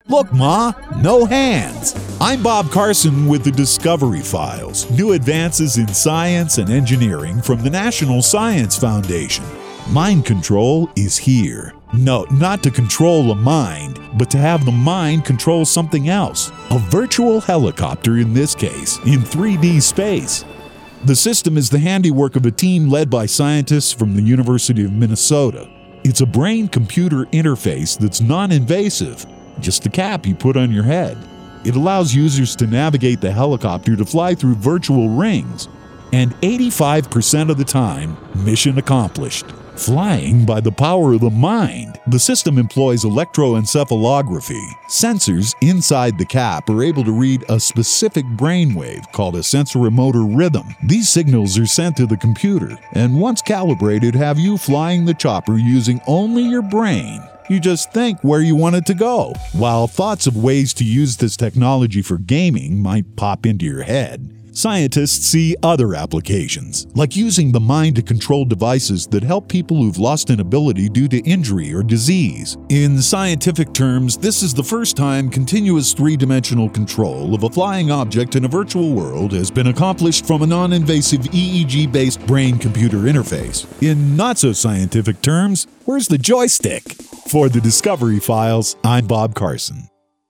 Look, Ma, no hands. I'm Bob Carson with the Discovery Files, new advances in science and engineering from the National Science Foundation. Mind control is here. No, not to control a mind, but to have the mind control something else. A virtual helicopter in this case, in 3D space. The system is the handiwork of a team led by scientists from the University of Minnesota. It's a brain-computer interface that's non-invasive, just a cap you put on your head. It allows users to navigate the helicopter to fly through virtual rings, and 85% of the time, mission accomplished. Flying by the power of the mind. The system employs electroencephalography. Sensors inside the cap are able to read a specific brainwave called a sensoromotor rhythm. These signals are sent to the computer, and once calibrated, have you flying the chopper using only your brain. You just think where you want it to go. While thoughts of ways to use this technology for gaming might pop into your head, scientists see other applications, like using the mind to control devices that help people who've lost an ability due to injury or disease. In scientific terms, this is the first time continuous three-dimensional control of a flying object in a virtual world has been accomplished from a non-invasive EEG-based brain-computer interface. In not-so-scientific terms, where's the joystick? For the Discovery Files, I'm Bob Carson.